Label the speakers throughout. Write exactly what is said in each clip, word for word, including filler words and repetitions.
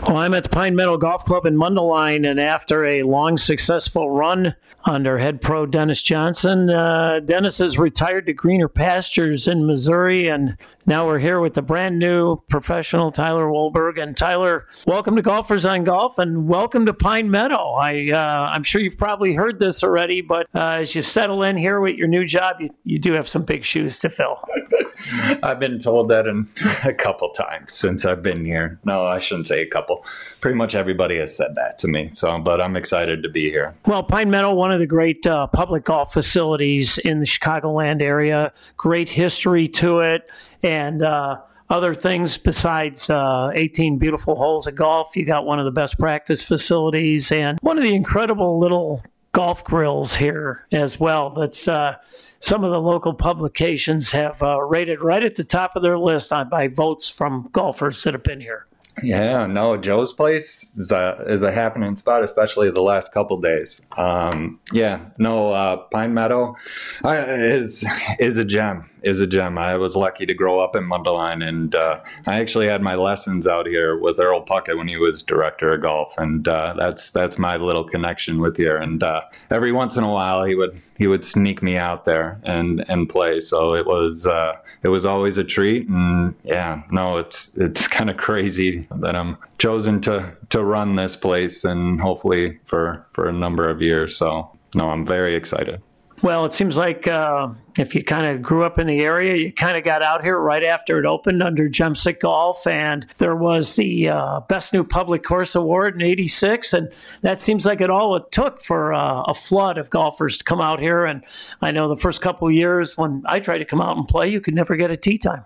Speaker 1: Well, I'm at the Pine Meadow Golf Club in Mundelein, and after a long, successful run under head pro Dennis Johnson, uh, Dennis has retired to greener pastures in Missouri, and now we're here with the brand new professional Tyler Wohlberg. And Tyler, welcome to Golfers on Golf, and welcome to Pine Meadow. I, uh, I'm sure you've probably heard this already, but uh, as you settle in here with your new job, you, you do have some big shoes to fill.
Speaker 2: I've been told that in a couple times since I've been here. No, I shouldn't say a couple. Pretty much everybody has said that to me. So, but I'm excited to be here.
Speaker 1: Well, Pine Meadow, one of the great uh, public golf facilities in the Chicagoland area. Great history to it, and uh, other things besides uh, eighteen beautiful holes of golf. You got one of the best practice facilities and one of the incredible little golf grills here as well. That's uh, some of the local publications have uh, rated right at the top of their list on, by votes from golfers that have been here.
Speaker 2: Yeah, no, Joe's place is a, is a happening spot, especially the last couple days. Um, yeah, no, uh, Pine Meadow uh, is is a gem, is a gem. I was lucky to grow up in Mundelein, and uh, I actually had my lessons out here with Earl Puckett when he was director of golf, and uh, that's that's my little connection with here. And uh, every once in a while, he would he would sneak me out there and and play. So it was uh, it was always a treat. And yeah, no, it's it's kind of crazy that I'm chosen to to run this place, and hopefully for for a number of years. So no, I'm very excited.
Speaker 1: Well, it seems like uh, if you kind of grew up in the area, you kind of got out here right after it opened under Gemsick Golf, and there was the uh, Best New Public Course Award in eighty-six, and that seems like it all it took for uh, a flood of golfers to come out here. And I know the first couple of years when I tried to come out and play, you could never get a tee time.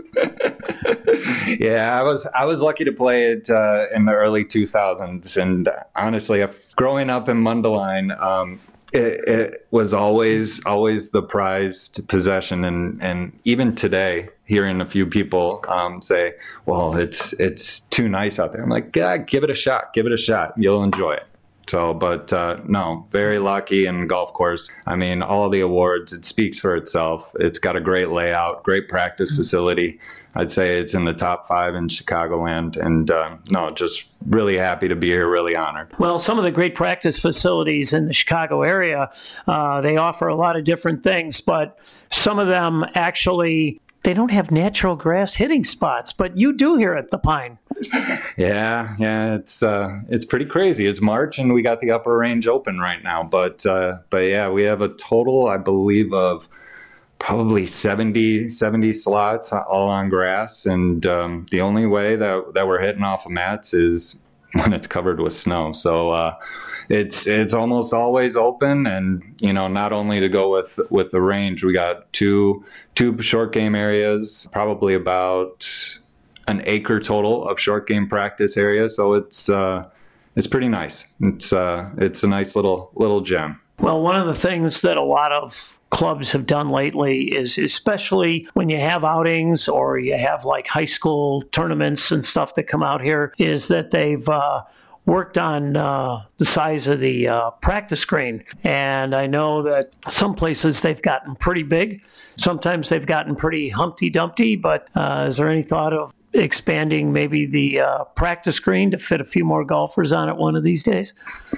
Speaker 2: Yeah, I was I was lucky to play it uh, in the early two thousands, and honestly, growing up in Mundelein, um, it, it was always always the prized possession, and, and even today, hearing a few people um, say, "Well, it's it's too nice out there," I'm like, "Yeah, give it a shot, give it a shot, you'll enjoy it." So, but uh, no, very lucky in golf course. I mean, all the awards, it speaks for itself. It's got a great layout, great practice facility. I'd say it's in the top five in Chicagoland. And uh, no, just really happy to be here, really honored.
Speaker 1: Well, some of the great practice facilities in the Chicago area, uh, they offer a lot of different things, but some of them actually, they don't have natural grass hitting spots, but you do here at the Pine.
Speaker 2: Yeah, yeah, it's uh, it's pretty crazy. It's March, and we got the upper range open right now. But uh, but yeah, we have a total, I believe, of probably seventy, seventy slots all on grass. And um, the only way that that we're hitting off of mats is when it's covered with snow. So uh, it's it's almost always open. And you know, not only to go with with the range, we got two two short game areas, probably about an acre total of short game practice area. So it's uh, it's pretty nice. It's uh, it's a nice little little gem.
Speaker 1: Well, one of the things that a lot of clubs have done lately is, especially when you have outings or you have like high school tournaments and stuff that come out here, is that they've uh, worked on uh, the size of the uh, practice green. And I know that some places they've gotten pretty big. Sometimes they've gotten pretty Humpty Dumpty, but uh, is there any thought of expanding maybe the uh, practice green to fit a few more golfers on it one of these days?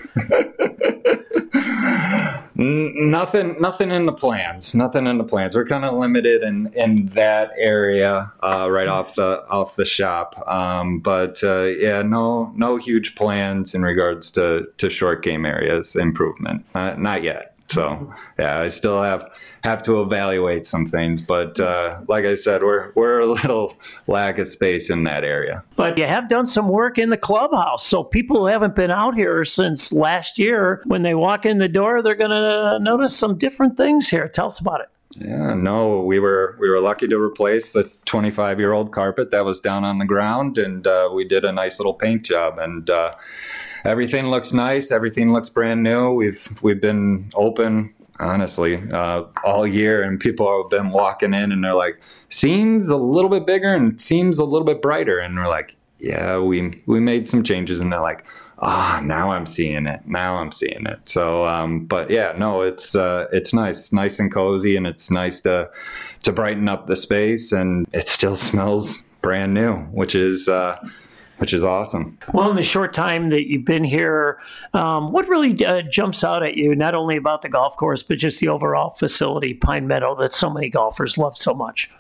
Speaker 2: Nothing, nothing in the plans. Nothing in the plans. We're kind of limited in, in that area, uh, right off the off the shop. Um, but uh, yeah, no, no huge plans in regards to, to short game areas improvement. Uh, not yet. So yeah, I still have have to evaluate some things, but uh, like I said, we're we're a little lack of space in that area.
Speaker 1: But you have done some work in the clubhouse, so people who haven't been out here since last year, when they walk in the door, they're going to notice some different things here. Tell us about it.
Speaker 2: Yeah, no, we were we were lucky to replace the twenty-five-year-old carpet that was down on the ground, and uh, we did a nice little paint job, and uh, everything looks nice. Everything looks brand new. We've we've been open, honestly, uh, all year, and people have been walking in, and they're like, "Seems a little bit bigger and seems a little bit brighter," and we're like, "Yeah, we we made some changes," and they're like, ah, oh, now I'm seeing it. Now I'm seeing it. So, um, but yeah, no, it's uh, it's nice, nice and cozy, and it's nice to to brighten up the space, and it still smells brand new, which is uh, which is awesome.
Speaker 1: Well, in the short time that you've been here, um, what really uh, jumps out at you, not only about the golf course, but just the overall facility, Pine Meadow, that so many golfers love so much?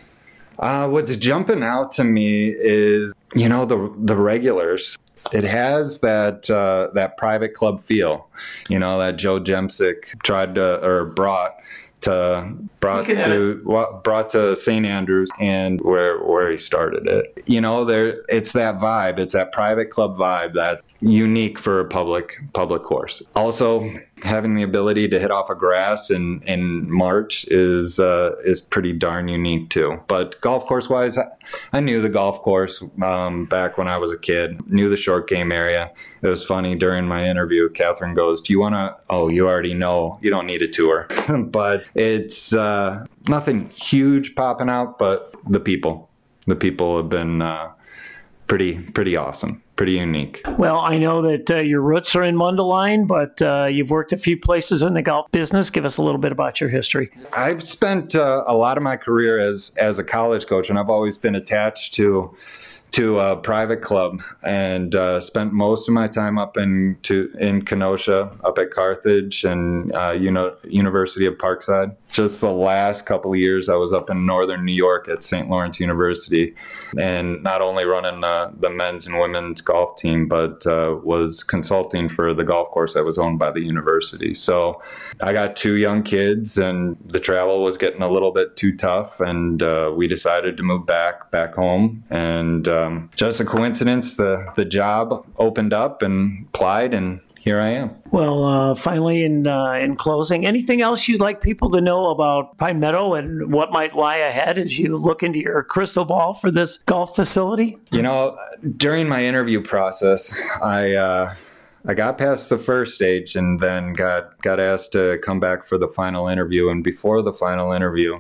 Speaker 2: Uh, what's jumping out to me is, you know, the the regulars. It has that uh, that private club feel, you know, that Joe Jemsik tried to or brought to brought to what brought to Saint Andrews and where where he started it. You know, there it's that vibe. It's that private club vibe that's unique for a public public course. Also, having the ability to hit off a grass in, in March is uh, is pretty darn unique too. But golf course wise, I, I knew the golf course um, back when I was a kid. Knew the short game area. It was funny during my interview. Catherine goes, "Do you want to?" Oh, you already know. You don't need a tour. But it's uh, nothing huge popping out. But the people, the people have been uh, pretty pretty awesome. Pretty unique.
Speaker 1: Well, I know that uh, your roots are in Mundelein, but uh, you've worked a few places in the golf business. Give us a little bit about your history.
Speaker 2: I've spent uh, a lot of my career as as a college coach, and I've always been attached to to a private club, and uh, spent most of my time up in to in Kenosha, up at Carthage, and uh, you know University of Parkside. Just the last couple of years, I was up in northern New York at Saint Lawrence University, and not only running uh, the men's and women's golf team, but uh, was consulting for the golf course that was owned by the university. So I got two young kids, and the travel was getting a little bit too tough, and uh, we decided to move back back home. And um, just a coincidence, the the job opened up and applied, and here I am.
Speaker 1: Well, uh, finally, in uh, in closing, anything else you'd like people to know about Pine Meadow and what might lie ahead as you look into your crystal ball for this golf facility?
Speaker 2: You know, during my interview process, I uh, I got past the first stage and then got got asked to come back for the final interview. And before the final interview,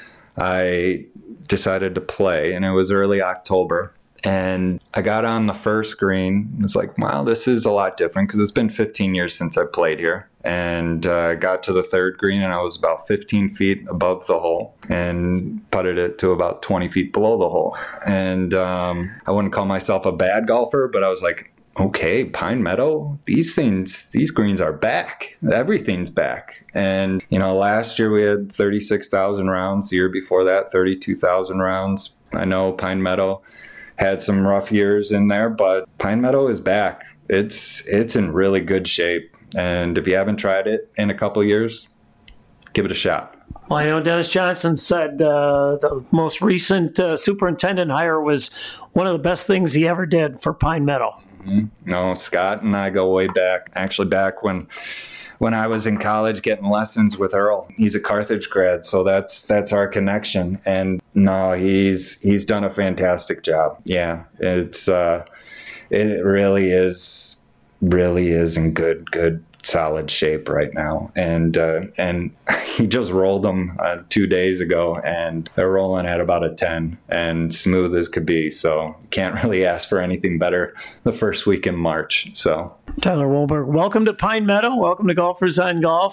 Speaker 2: I decided to play, and it was early October. And I got on the first green. It's like, wow, this is a lot different because it's been fifteen years since I played here. And I uh, got to the third green, and I was about fifteen feet above the hole and putted it to about twenty feet below the hole. And um, I wouldn't call myself a bad golfer, but I was like, okay, Pine Meadow, these things, these greens are back. Everything's back. And, you know, last year we had thirty-six thousand rounds. The year before that, thirty-two thousand rounds. I know Pine Meadow had some rough years in there, but Pine Meadow is back. It's it's in really good shape. And if you haven't tried it in a couple of years, give it a shot.
Speaker 1: Well, I know Dennis Johnson said uh, the most recent uh, superintendent hire was one of the best things he ever did for Pine Meadow.
Speaker 2: Mm-hmm. No, Scott and I go way back. Actually, back when when I was in college getting lessons with Earl. He's a Carthage grad, so that's that's our connection. And no, he's he's done a fantastic job. Yeah, it's uh, it really is really is in good good solid shape right now. And uh, and he just rolled them uh, two days ago, and they're rolling at about a ten and smooth as could be. So can't really ask for anything better the first week in March. So
Speaker 1: Tyler Wolberg, welcome to Pine Meadow. Welcome to Golfers on Golf.